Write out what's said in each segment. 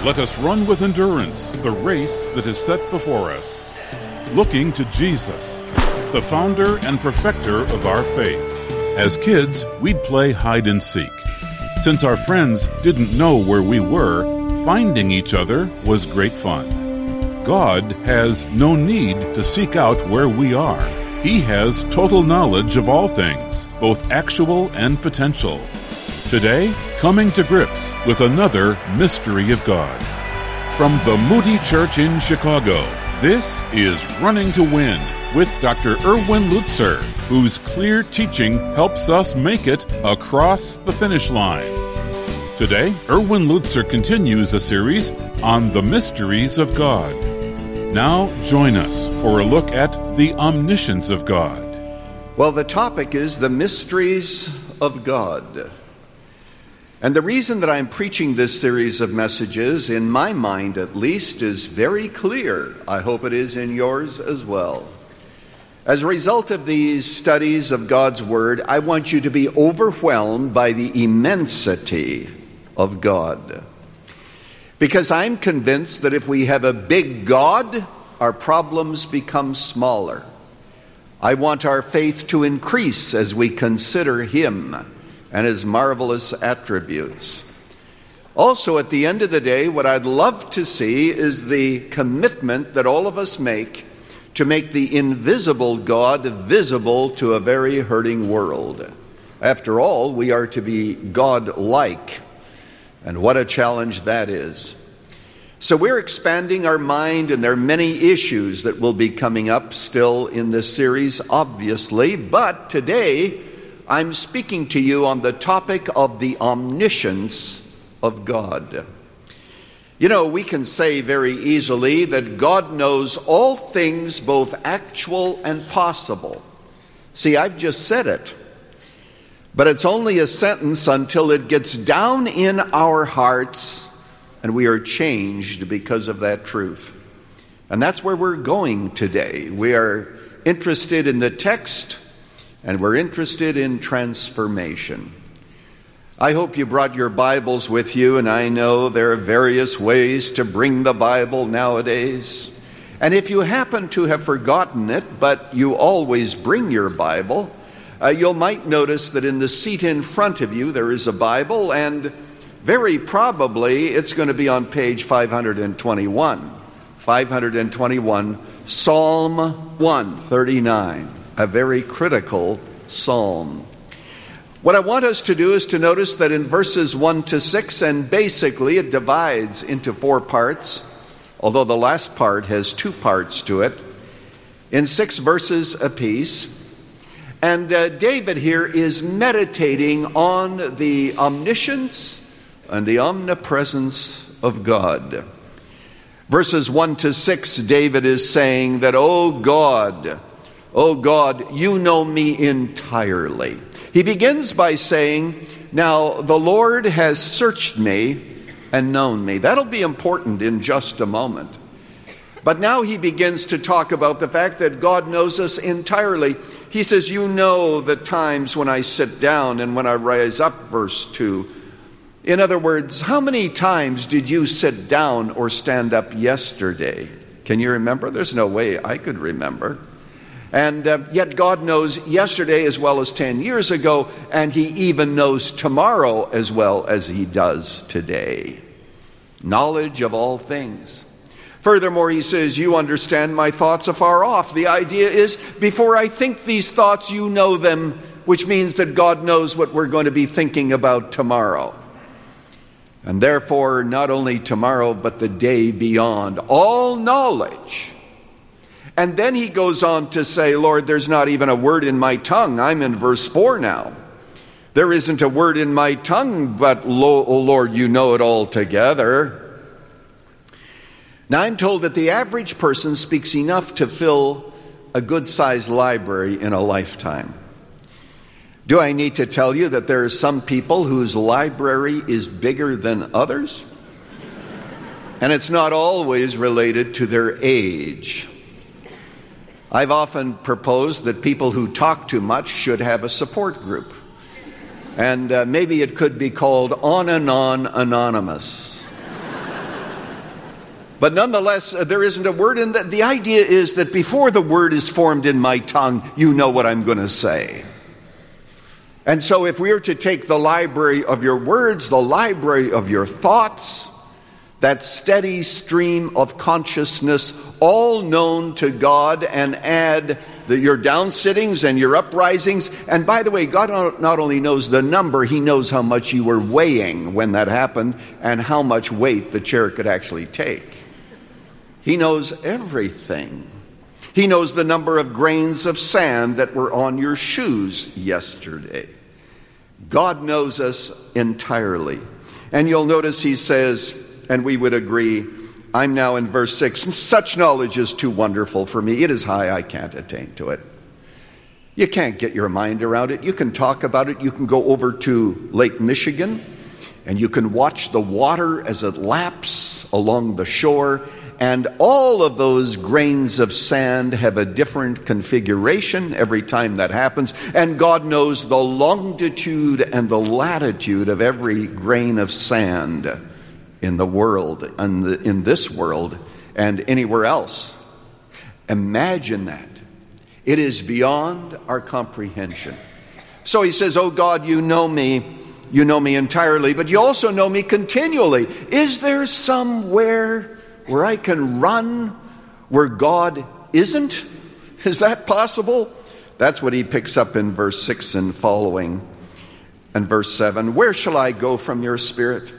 Let us run with endurance the race that is set before us, looking to Jesus, the founder and perfecter of our faith. As kids, we'd play hide and seek. Since our friends didn't know where we were, finding each other was great fun. God has no need to seek out where we are. He has total knowledge of all things, both actual and potential. Today, coming to grips with another mystery of God. From the Moody Church in Chicago, this is Running to Win with Dr. Erwin Lutzer, whose clear teaching helps us make it across the finish line. Today, Erwin Lutzer continues a series on the mysteries of God. Now, join us for a look at the omniscience of God. Well, the topic is the mysteries of God. And the reason that I'm preaching this series of messages, in my mind at least, is very clear. I hope it is in yours as well. As a result of these studies of God's Word, I want you to be overwhelmed by the immensity of God. Because I'm convinced that if we have a big God, our problems become smaller. I want our faith to increase as we consider Him and His marvelous attributes. Also, at the end of the day, what I'd love to see is the commitment that all of us make to make the invisible God visible to a very hurting world. After all, we are to be God-like, and what a challenge that is. So we're expanding our mind, and there are many issues that will be coming up still in this series, obviously, but today I'm speaking to you on the topic of the omniscience of God. You know, we can say very easily that God knows all things, both actual and possible. See, I've just said it. But it's only a sentence until it gets down in our hearts and we are changed because of that truth. And that's where we're going today. We are interested in the text, and we're interested in transformation. I hope you brought your Bibles with you, and I know there are various ways to bring the Bible nowadays. And if you happen to have forgotten it, but you always bring your Bible, you might notice that in the seat in front of you there is a Bible, and very probably it's going to be on page 521. 521, Psalm 139. A very critical psalm. What I want us to do is to notice that in verses 1 to 6, and basically it divides into 4 parts, although the last part has 2 parts to it, in 6 verses apiece. And David here is meditating on the omniscience and the omnipresence of God. Verses 1 to 6, David is saying that, O God, you know me entirely. He begins by saying, now the Lord has searched me and known me. That'll be important in just a moment. But now he begins to talk about the fact that God knows us entirely. He says, you know the times when I sit down and when I rise up, verse 2. In other words, how many times did you sit down or stand up yesterday? Can you remember? There's no way I could remember. And yet God knows yesterday as well as 10 years ago, and He even knows tomorrow as well as He does today. Knowledge of all things. Furthermore, he says, you understand my thoughts afar off. The idea is, before I think these thoughts, you know them, which means that God knows what we're going to be thinking about tomorrow. And therefore, not only tomorrow, but the day beyond. All knowledge. And then he goes on to say, Lord, there's not even a word in my tongue. I'm in verse 4 now. There isn't a word in my tongue, but, O Lord, you know it all together. Now, I'm told that the average person speaks enough to fill a good-sized library in a lifetime. Do I need to tell you that there are some people whose library is bigger than others? And it's not always related to their age. I've often proposed that people who talk too much should have a support group. And maybe it could be called On and On Anonymous. But nonetheless, there isn't a word in that. The idea is that before the word is formed in my tongue, you know what I'm going to say. And so if we are to take the library of your words, the library of your thoughts, that steady stream of consciousness, all known to God, and add your downsittings and your uprisings. And by the way, God not only knows the number, he knows how much you were weighing when that happened and how much weight the chair could actually take. He knows everything. He knows the number of grains of sand that were on your shoes yesterday. God knows us entirely. And you'll notice he says, and we would agree, I'm now in verse 6, such knowledge is too wonderful for me. It is high, I can't attain to it. You can't get your mind around it. You can talk about it. You can go over to Lake Michigan, and you can watch the water as it laps along the shore. And all of those grains of sand have a different configuration every time that happens. And God knows the longitude and the latitude of every grain of sand in the world, in this world, and anywhere else. Imagine that. It is beyond our comprehension. So he says, oh God, you know me entirely, but you also know me continually. Is there somewhere where I can run where God isn't? Is that possible? That's what he picks up in verse 6 and following. And verse 7, where shall I go from your spirit?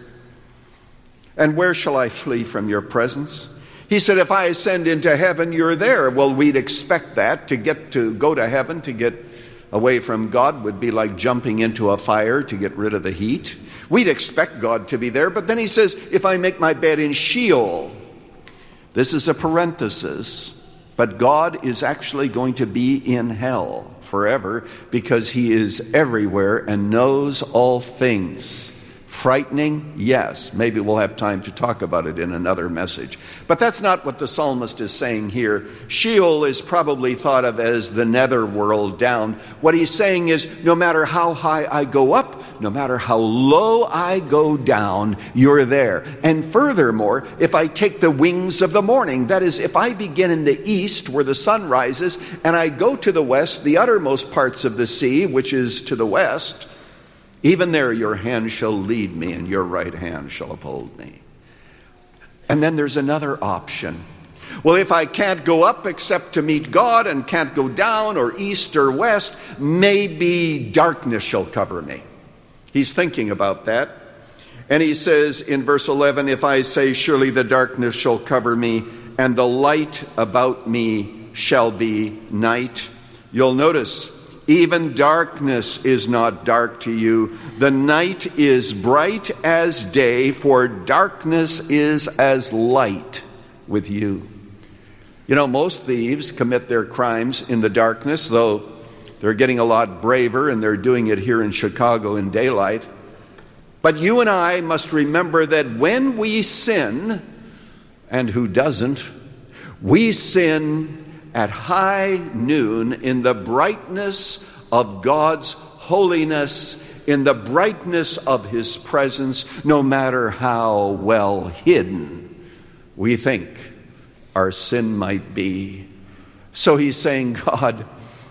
And where shall I flee from your presence? He said, if I ascend into heaven, you're there. Well, we'd expect that. To go to heaven, to get away from God, would be like jumping into a fire to get rid of the heat. We'd expect God to be there. But then he says, if I make my bed in Sheol, this is a parenthesis, but God is actually going to be in hell forever because he is everywhere and knows all things. Frightening? Yes. Maybe we'll have time to talk about it in another message. But that's not what the psalmist is saying here. Sheol is probably thought of as the netherworld down. What he's saying is, no matter how high I go up, no matter how low I go down, you're there. And furthermore, if I take the wings of the morning, that is, if I begin in the east where the sun rises, and I go to the west, the uttermost parts of the sea, which is to the west, even there your hand shall lead me, and your right hand shall uphold me. And then there's another option. Well, if I can't go up except to meet God and can't go down or east or west, maybe darkness shall cover me. He's thinking about that. And he says in verse 11, if I say, surely the darkness shall cover me, and the light about me shall be night. You'll notice, even darkness is not dark to you. The night is bright as day, for darkness is as light with you. You know, most thieves commit their crimes in the darkness, though they're getting a lot braver, and they're doing it here in Chicago in daylight. But you and I must remember that when we sin, and who doesn't, we sin at high noon in the brightness of God's holiness, in the brightness of his presence, no matter how well hidden we think our sin might be. So he's saying, God,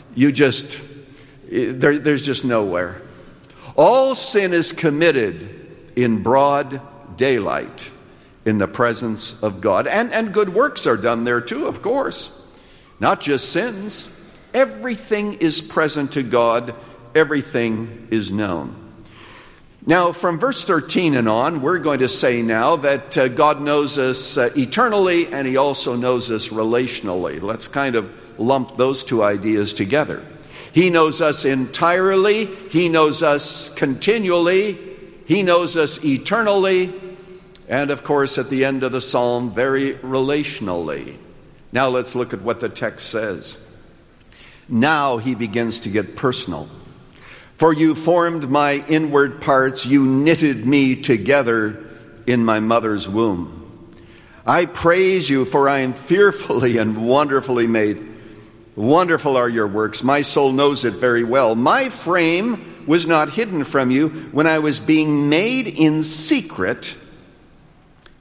there's just nowhere. All sin is committed in broad daylight in the presence of God. And good works are done there too, of course. Not just sins. Everything is present to God. Everything is known. Now, from verse 13 and on, we're going to say now that God knows us eternally, and he also knows us relationally. Let's kind of lump those two ideas together. He knows us entirely. He knows us continually. He knows us eternally. And, of course, at the end of the psalm, very relationally. Now let's look at what the text says. Now he begins to get personal. For you formed my inward parts, you knitted me together in my mother's womb. I praise you, for I am fearfully and wonderfully made. Wonderful are your works. My soul knows it very well. My frame was not hidden from you when I was being made in secret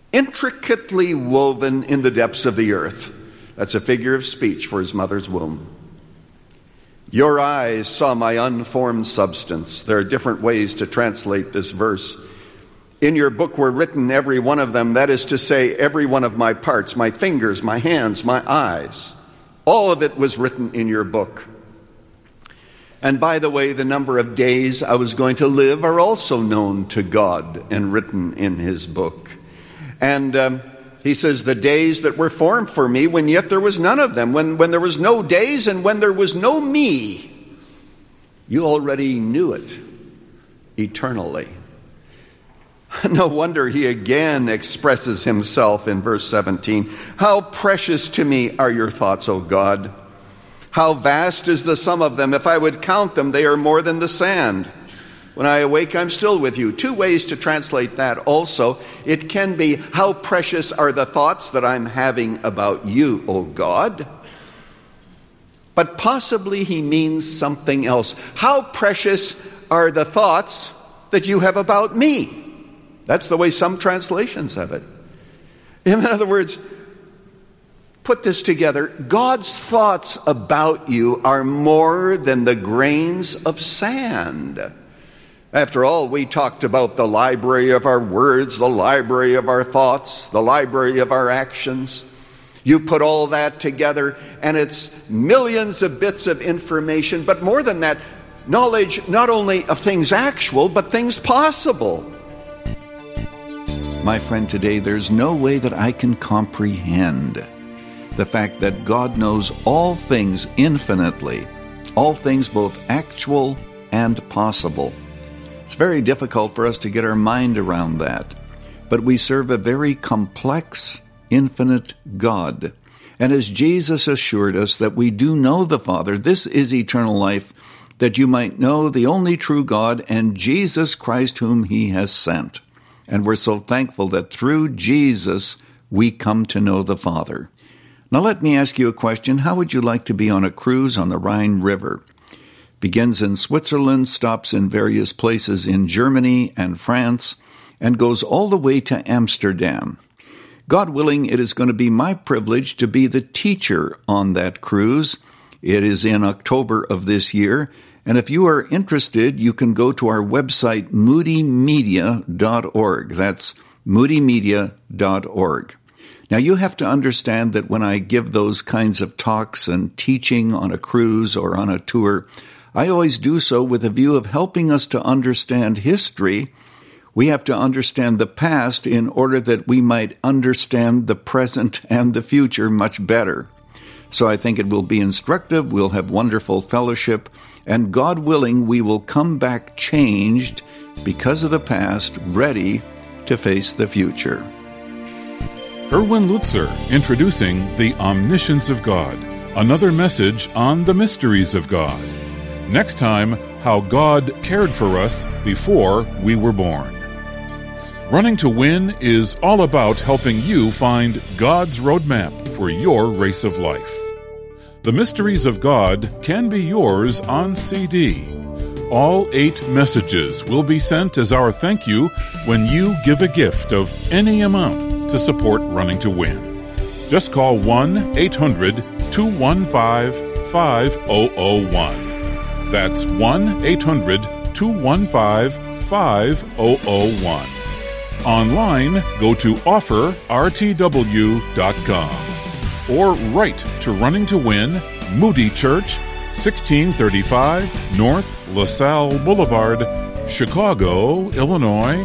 intricately woven in the depths of the earth. That's a figure of speech for his mother's womb. Your eyes saw my unformed substance. There are different ways to translate this verse. In your book were written, every one of them, that is to say, every one of my parts, my fingers, my hands, my eyes. All of it was written in your book. And by the way, the number of days I was going to live are also known to God and written in his book. And he says, the days that were formed for me, when yet there was none of them, when there was no days and when there was no me, you already knew it eternally. No wonder he again expresses himself in verse 17. How precious to me are your thoughts, O God. How vast is the sum of them. If I would count them, they are more than the sand. When I awake, I'm still with you. Two ways to translate that also. It can be, how precious are the thoughts that I'm having about you, O God. But possibly he means something else. How precious are the thoughts that you have about me? That's the way some translations have it. In other words, put this together. God's thoughts about you are more than the grains of sand. After all, we talked about the library of our words, the library of our thoughts, the library of our actions. You put all that together, and it's millions of bits of information, but more than that, knowledge not only of things actual, but things possible. My friend, today there's no way that I can comprehend the fact that God knows all things infinitely, all things both actual and possible. It's very difficult for us to get our mind around that, but we serve a very complex, infinite God. And as Jesus assured us that we do know the Father, this is eternal life, that you might know the only true God and Jesus Christ whom he has sent. And we're so thankful that through Jesus we come to know the Father. Now let me ask you a question. How would you like to be on a cruise on the Rhine River? Begins in Switzerland, stops in various places in Germany and France, and goes all the way to Amsterdam. God willing, it is going to be my privilege to be the teacher on that cruise. It is in October of this year, and if you are interested, you can go to our website, moodymedia.org. That's moodymedia.org. Now, you have to understand that when I give those kinds of talks and teaching on a cruise or on a tour, I always do so with a view of helping us to understand history. We have to understand the past in order that we might understand the present and the future much better. So I think it will be instructive, we'll have wonderful fellowship, and God willing, we will come back changed because of the past, ready to face the future. Erwin Lutzer introducing The Omniscience of God, another message on the mysteries of God. Next time, how God cared for us before we were born. Running to Win is all about helping you find God's roadmap for your race of life. The Mysteries of God can be yours on CD. All 8 messages will be sent as our thank you when you give a gift of any amount to support Running to Win. Just call 1-800-215-5001. That's 1-800-215-5001. Online, go to offerrtw.com or write to Running to Win, Moody Church, 1635 North LaSalle Boulevard, Chicago, Illinois,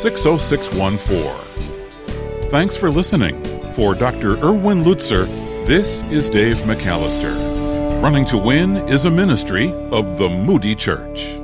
60614. Thanks for listening. For Dr. Erwin Lutzer, this is Dave McAllister. Running to Win is a ministry of the Moody Church.